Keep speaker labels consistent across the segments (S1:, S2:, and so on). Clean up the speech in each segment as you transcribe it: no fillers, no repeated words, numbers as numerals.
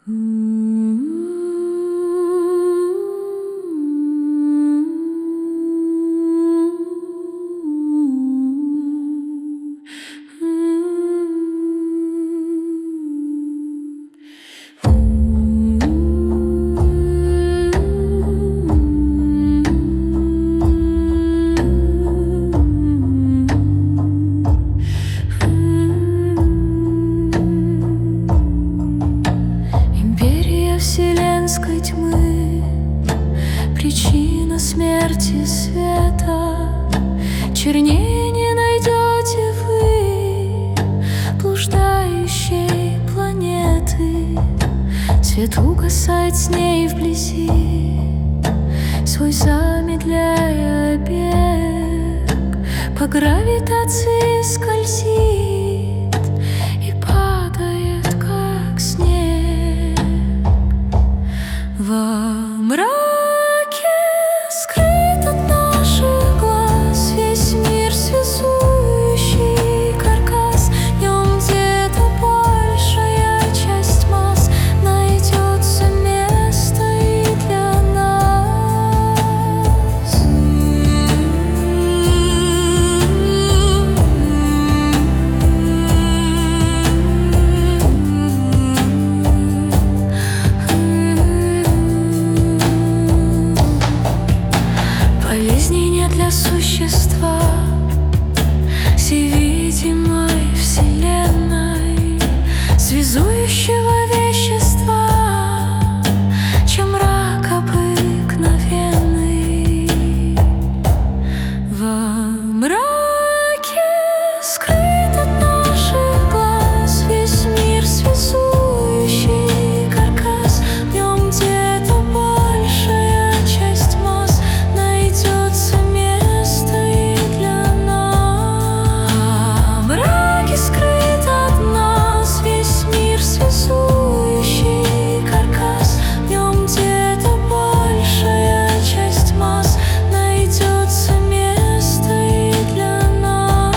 S1: Вселенской тьмы, причина смерти света. Чернее не найдете вы блуждающей планеты. Свет угасает с ней вблизи, свой замедляя бег. По гравитации скользит и падает, как снег. Во мраке скрыт от наших глаз весь мир, связующий каркас. В нем где-то большая часть масс, найдется место и для нас. Болезней нет для существа всевидимой вселенной, связующего вещества, чем мрак обыкновенный. Во мраке скрыт от наших глаз весь мир, связующий каркас. В нем где-то большая часть масс, найдется место и для нас. Во мраке скрыт от нас весь мир, связующий каркас. В нем где-то большая часть масс, найдется место и для нас.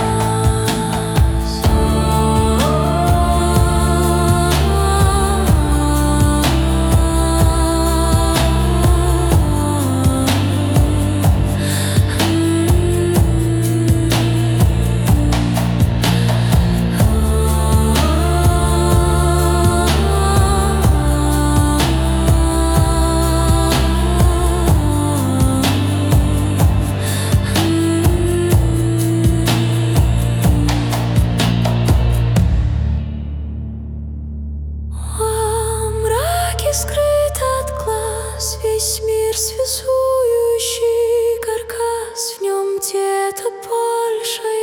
S1: Во мраке скрыт от глаз весь мир, связующий каркас. В нем где-то большая